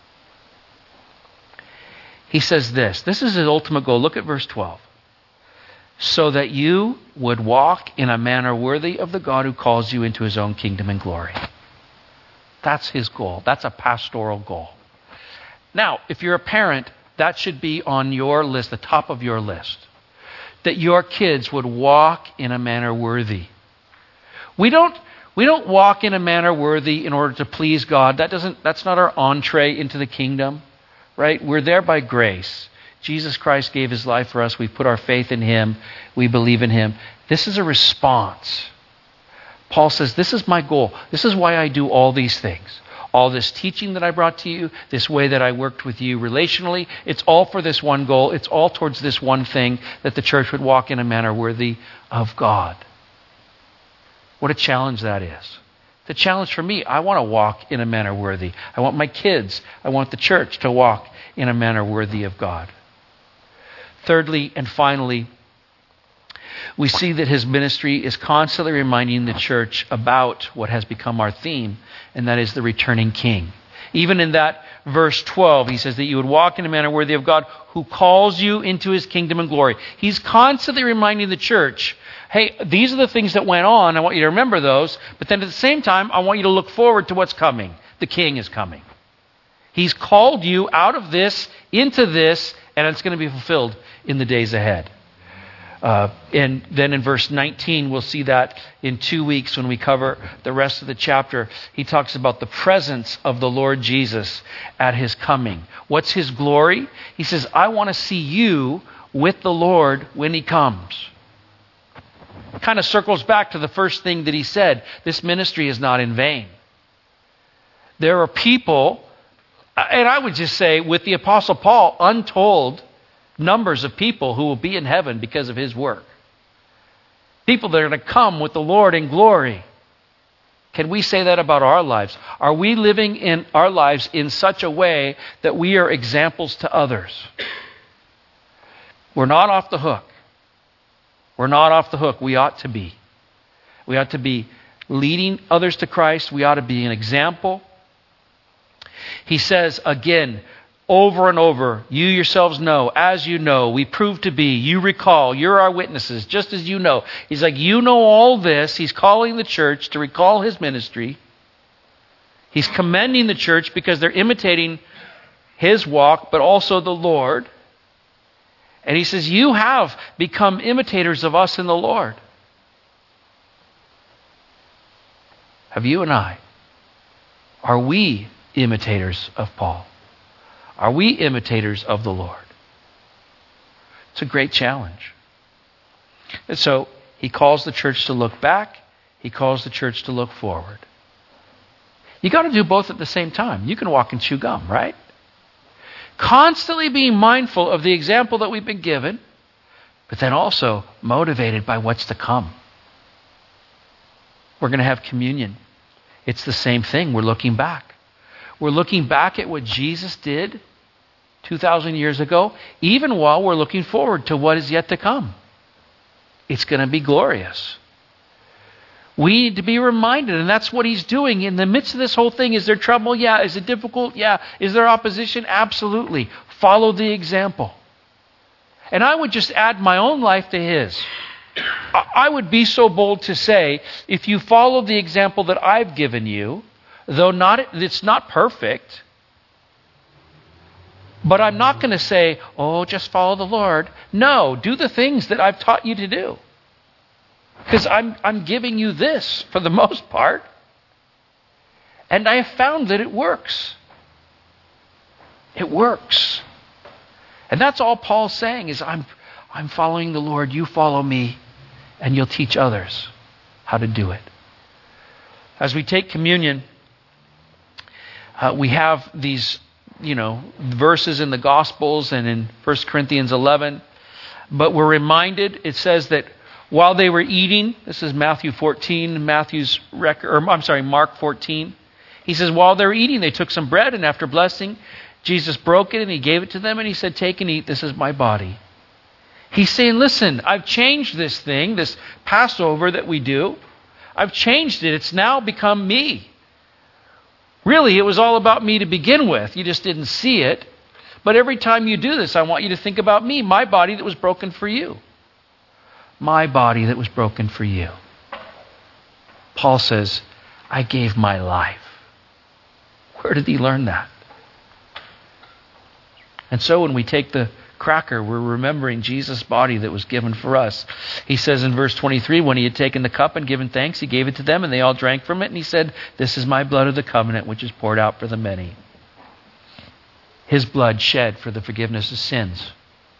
He says this is his ultimate goal. Look at verse 12. "So that you would walk in a manner worthy of the God who calls you into his own kingdom and glory." That's his goal. That's a pastoral goal. Now, if you're a parent, that should be on your list, the top of your list. That your kids would walk in a manner worthy. We don't walk in a manner worthy in order to please God. That's not our entree into the kingdom, right? We're there by grace. Jesus Christ gave his life for us. We put our faith in him. We believe in him. This is a response. Paul says, this is my goal. This is why I do all these things. All this teaching that I brought to you, this way that I worked with you relationally, it's all for this one goal. It's all towards this one thing, that the church would walk in a manner worthy of God. What a challenge that is. The challenge for me, I want to walk in a manner worthy. I want my kids, I want the church to walk in a manner worthy of God. Thirdly and finally, we see that his ministry is constantly reminding the church about what has become our theme, and that is the returning king. Even in that verse 12, he says that you would walk in a manner worthy of God who calls you into his kingdom and glory. He's constantly reminding the church, hey, these are the things that went on. I want you to remember those. But then at the same time, I want you to look forward to what's coming. The king is coming. He's called you out of this into this, and it's going to be fulfilled in the days ahead. And then in verse 19, we'll see that in 2 weeks when we cover the rest of the chapter. He talks about the presence of the Lord Jesus at his coming. What's his glory? He says, I want to see you with the Lord when he comes. Kind of circles back to the first thing that he said. This ministry is not in vain. There are people, and I would just say with the Apostle Paul, untold numbers of people who will be in heaven because of his work. People that are going to come with the Lord in glory. Can we say that about our lives? Are we living in our lives in such a way that we are examples to others? We're not off the hook. We're not off the hook. We ought to be. We ought to be leading others to Christ. We ought to be an example. He says again, over and over, you yourselves know, as you know, we prove to be, you recall, you're our witnesses, just as you know. He's like, you know all this. He's calling the church to recall his ministry. He's commending the church because they're imitating his walk, but also the Lord. And he says, you have become imitators of us in the Lord. Have you and I? Are we imitators of Paul? Are we imitators of the Lord? It's a great challenge. And so he calls the church to look back. He calls the church to look forward. You got to do both at the same time. You can walk and chew gum, right? Constantly being mindful of the example that we've been given, but then also motivated by what's to come. We're going to have communion. It's the same thing. We're looking back. We're looking back at what Jesus did 2,000 years ago, even while we're looking forward to what is yet to come. It's going to be glorious. We need to be reminded, and that's what he's doing in the midst of this whole thing. Is there trouble? Yeah. Is it difficult? Yeah. Is there opposition? Absolutely. Follow the example. And I would just add my own life to his. I would be so bold to say, if you follow the example that I've given you, though it's not perfect, but I'm not going to say, oh, just follow the Lord. No, do the things that I've taught you to do. Because I'm giving you this for the most part. And I have found that it works. It works. And that's all Paul's saying is, I'm following the Lord, you follow me, and you'll teach others how to do it. As we take communion, we have these, verses in the Gospels and in 1 Corinthians 11. But we're reminded, it says that while they were eating, this is Matthew 14, Mark 14. He says, while they were eating, they took some bread, and after blessing, Jesus broke it and he gave it to them, and he said, take and eat, this is my body. He's saying, listen, I've changed this thing, this Passover that we do. I've changed it. It's now become me. Really, it was all about me to begin with. You just didn't see it. But every time you do this, I want you to think about me, my body that was broken for you. My body that was broken for you. Paul says, I gave my life. Where did he learn that? And so when we take the cracker, we're remembering Jesus' body that was given for us. He says in verse 23, when he had taken the cup and given thanks, he gave it to them, and they all drank from it. And he said, this is my blood of the covenant, which is poured out for the many. His blood shed for the forgiveness of sins.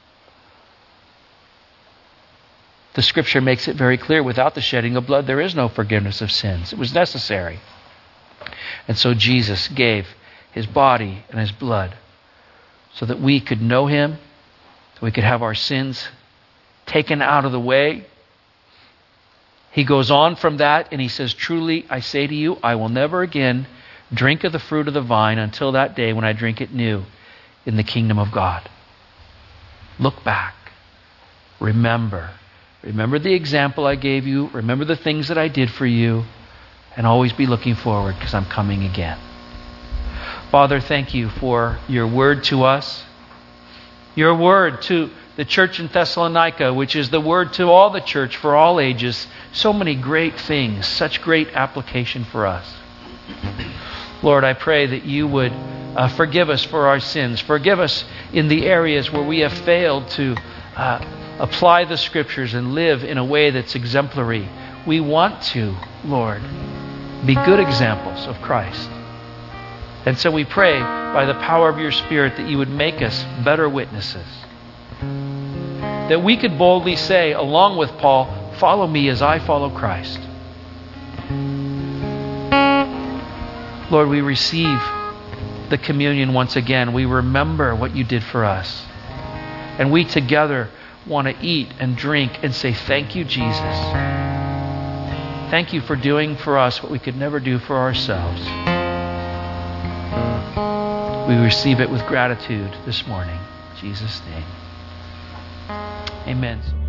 The scripture makes it very clear, without the shedding of blood, there is no forgiveness of sins. It was necessary. And so Jesus gave his body and his blood so that we could know him, so we could have our sins taken out of the way. He goes on from that and he says, truly, I say to you, I will never again drink of the fruit of the vine until that day when I drink it new in the kingdom of God. Look back. Remember. Remember the example I gave you. Remember the things that I did for you. And always be looking forward, because I'm coming again. Father, thank you for your word to us. Your word to the church in Thessalonica, which is the word to all the church for all ages. So many great things, such great application for us. Lord, I pray that you would forgive us for our sins. Forgive us in the areas where we have failed to apply the scriptures and live in a way that's exemplary. We want to, Lord, be good examples of Christ. And so we pray by the power of your Spirit that you would make us better witnesses. That we could boldly say, along with Paul, follow me as I follow Christ. Lord, we receive the communion once again. We remember what you did for us. And we together want to eat and drink and say, thank you, Jesus. Thank you for doing for us what we could never do for ourselves. We receive it with gratitude this morning. In Jesus' name. Amen.